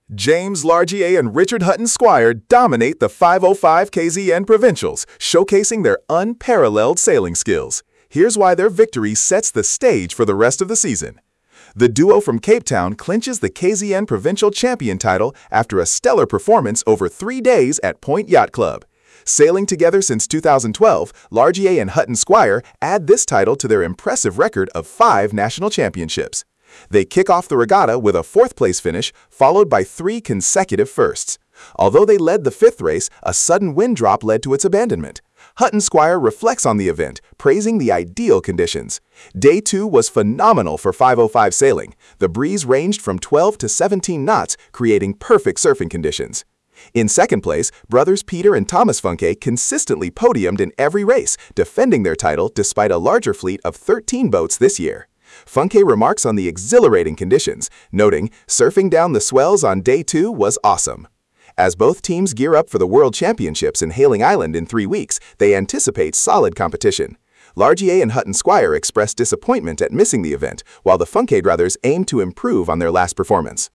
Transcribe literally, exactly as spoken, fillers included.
James Largier and Richard Hutton Squire dominate the five oh five K Z N Provincials, showcasing their unparalleled sailing skills. Here's why their victory sets the stage for the rest of the season. The duo from Cape Town clinches the K Z N Provincial Champion title after a stellar performance over three days at Point Yacht Club. Sailing together since two thousand twelve, Largier and Hutton Squire add this title to their impressive record of five national championships. They kick off the regatta with a fourth-place finish, followed by three consecutive firsts. Although they led the fifth race, a sudden wind drop led to its abandonment. Hutton Squire reflects on the event, praising the ideal conditions. Day two was phenomenal for five oh five sailing. The breeze ranged from twelve to seventeen knots, creating perfect surfing conditions. In second place, brothers Peter and Thomas Funke consistently podiumed in every race, defending their title despite a larger fleet of thirteen boats this year. Funke remarks on the exhilarating conditions, noting, "Surfing down the swells on day two was awesome." As both teams gear up for the World Championships in Hailing Island in three weeks, they anticipate solid competition. Largier and Hutton Squire expressed disappointment at missing the event, while the Funke brothers aim to improve on their last performance.